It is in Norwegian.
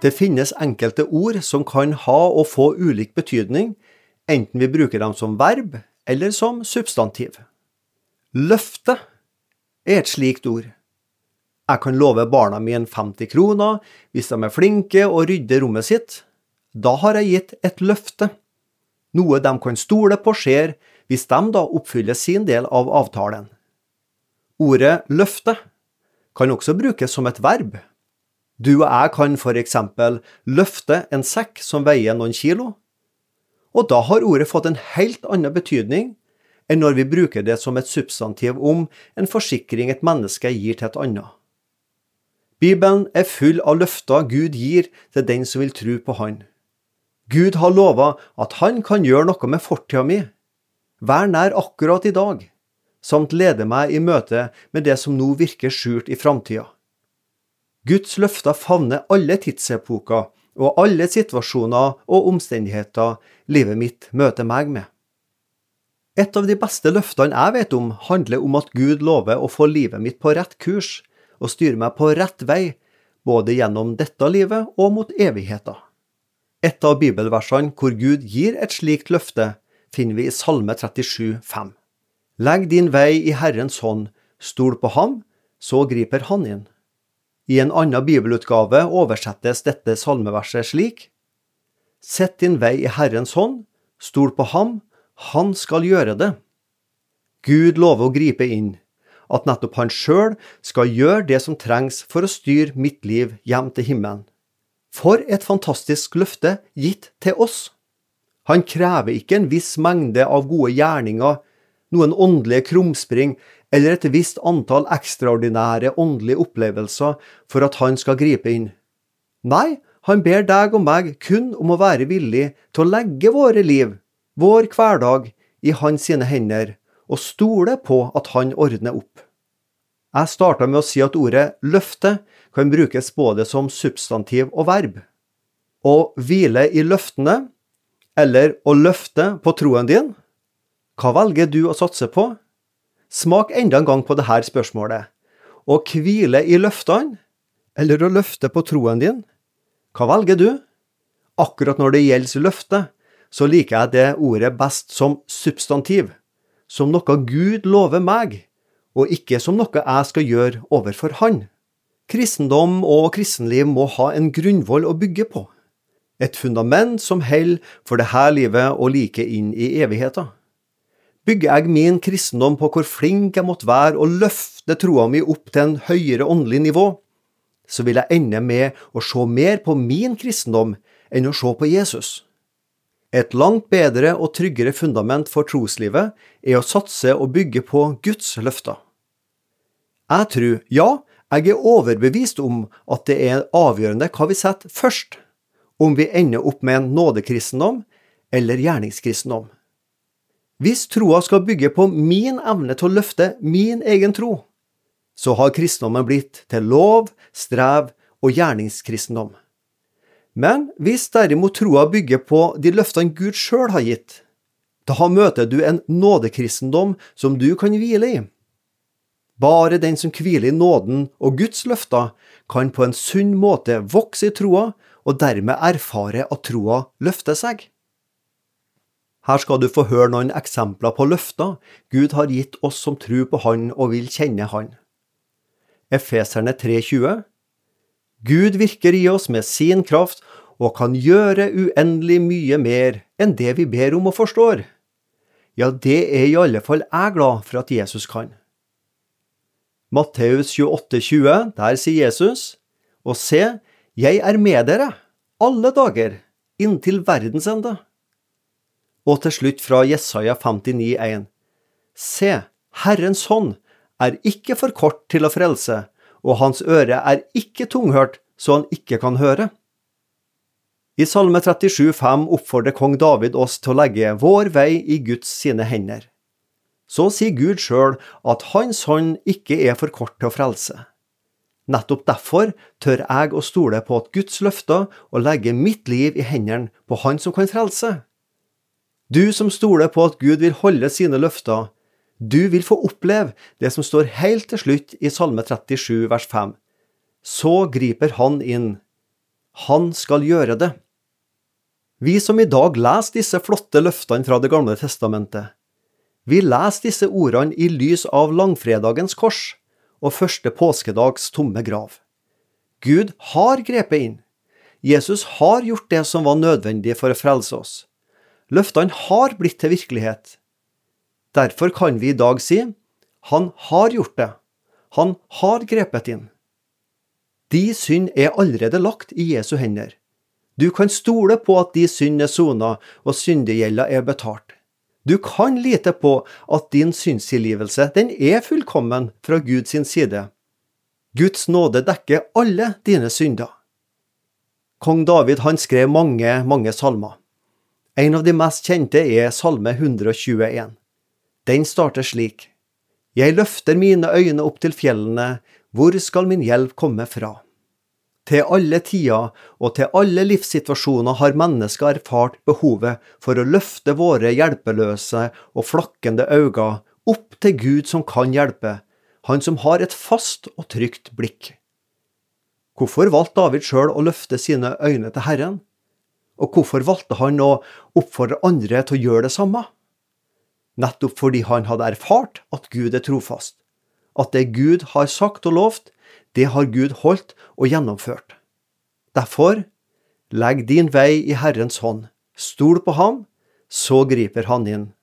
Det finnes enkelte ord som kan ha og få ulik betydning, enten vi bruker dem som verb eller som substantiv. Løfte er et slikt ord. Jeg kan love barna mine 50 kroner hvis de er flinke og rydder rommet sitt. Da har jeg gitt et løfte, noe de kan stole på skjer hvis de da oppfyller sin del av avtalen. Ordet løfte kan også brukes som et verb. Du og jeg kan for eksempel løfte en sekk som veier noen kilo, og da har ordet fått en helt annen betydning enn når vi bruker det som et substantiv om en forsikring et menneske gir til et annet. Bibelen er full av løfter Gud gir til den som vil tro på han. Gud har lovet at han kan gjøre noe med fortiden min, vær nær akkurat i dag, samt lede meg i møte med det som nå virker skjult i framtiden. Guds løfter favner alle tidsepoker og alle situasjoner og omstendigheter livet mitt møter meg med. Et av de beste løftene jeg vet om handler om at Gud lover å få livet mitt på rett kurs og styre meg på rett vei, både gjennom dette livet og mot evigheten. Et av bibelversene hvor Gud gir et slikt løfte finner vi i Salme 37,5. Legg din vei i Herrens hånd, stol på ham, så griper han inn. I en annen bibelutgave oversettes dette salmeverset slik: Sett din vei i Herrens hånd, stol på ham, han skal gjøre det. Gud lover å gripe inn, at nettopp han selv skal gjøre det som trengs for å styre mitt liv hjem til himmelen. For et fantastisk løfte gitt til oss! Han krever ikke en viss mengde av gode gjerninger, noen åndelige krumspring eller et visst antall ekstraordinære åndelige opplevelser for at han skal gripe inn. Nei, han ber deg og meg kun om å være villig til å legge våre liv, vår hverdag, i hans sine hender og stole på at han ordner opp. Jeg startet med å si at ordet løfte kan brukes både som substantiv og verb. Å hvile i løftene, eller å løfte på troen din. Hva velger du å satse på? Smak enda en gang på dette spørsmålet. Å hvile i løftene, eller å løfte på troen din? Hva velger du? Akkurat når det gjelder løfte, så liker jeg det ordet best som substantiv, som noe Gud lover meg, og ikke som noe jeg skal gjøre overfor han. Kristendom og kristenliv må ha en grunnvoll å bygge på. Et fundament som holder for dette livet og like inn i evigheten. Bygger jeg min kristendom på hvor flink jeg måtte være å løfte troa mi opp til en høyere åndelig nivå, så vil jeg ende med å se mer på min kristendom enn å se på Jesus. Et langt bedre og tryggere fundament for troslivet er å satse og bygge på Guds løfter. Jeg tror, ja, jeg er overbevist om at det er avgjørende hva vi setter først, om vi ender opp med en nådekristendom eller gjerningskristendom. Hvis troa skal bygge på min evne til å løfte min egen tro, så har kristendommen blitt til lov, strev og gjerningskristendom. Men hvis derimot troa bygger på de løftene Gud selv har gitt, da møter du en nådekristendom som du kan hvile i. Bare den som hviler i nåden og Guds løfter kan på en sunn måte vokse i troa og dermed erfare at troa løfter seg. Her skal du få høre noen eksempler på løfter Gud har gitt oss som tror på han og vil kjenne han. Efeserne 3,20. Gud virker i oss med sin kraft og kan gjøre uendelig mye mer enn det vi ber om og forstår. Ja, det er i alle fall jeg glad for at Jesus kan. Matteus 28,20, der sier Jesus: Og se, jeg er med dere alle dager inntil verdens ende. Og til slutt fra Jesaja 59,1. Se, Herrens hånd er ikke for kort til å frelse, og hans øre er ikke tunghørt, så han ikke kan høre. I Salme 37,5 oppfordrer kong David oss til å legge vår vei i Guds sine hender. Så sier Gud selv at hans hånd ikke er for kort til å frelse. Nettopp derfor tør jeg å stole på at Guds løfter og legge mitt liv i hendene på han som kan frelse. Du som stoler på at Gud vil holde sine løfter, du vil få oppleve det som står helt til slutt i Salme 37, vers 5. Så griper han inn. Han skal gjøre det. Vi som i dag leser disse flotte løftene fra Det gamle testamentet, vi leser disse ordene i lys av langfredagens kors og første påskedags tomme grav. Gud har grepet inn. Jesus har gjort det som var nødvendig for å frelse oss. Løftene har blitt til virkelighet. Derfor kan vi i dag si, han har gjort det. Han har grepet inn. De synd er allerede lagt i Jesu hender. Du kan stole på at de synd er sonet og syndegjelda er betalt. Du kan lite på at din syndstilgivelse, den er fullkommen fra Guds side. Guds nåde dekker alle dine synder. Kong David han skrev mange salmer. En av de mest kjente er Salme 121. Den starter slik: Jeg løfter mine øyne opp til fjellene, hvor skal min hjelp komme fra? Til alle tider og til alle livssituasjoner har mennesker erfart behovet for å løfte våre hjelpeløse og flakkende øyne opp til Gud som kan hjelpe, han som har et fast og trygt blikk. Hvorfor valgte David selv å løfte sine øyne til Herren? Og hvorfor valgte han å oppfordre andre til å gjøre det samme? Nettopp fordi han hadde erfart at Gud er trofast. At det Gud har sagt og lovt, det har Gud holdt og gjennomført. Derfor, legg din vei i Herrens hånd, stol på ham, så griper han inn